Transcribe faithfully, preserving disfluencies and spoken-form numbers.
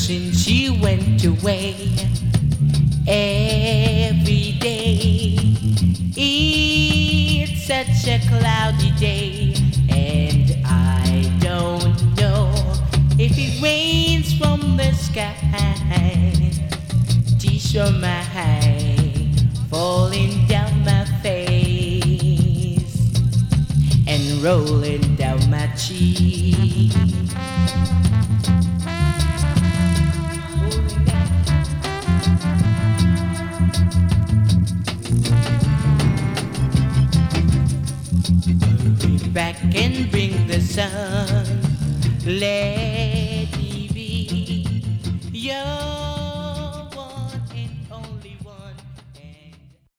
since you went away. Every day it's such a cloudy day, and I don't know if it rains from the sky. Tears from my eye falling down my face and rolling down my cheek. Back and bring the sun, let it be your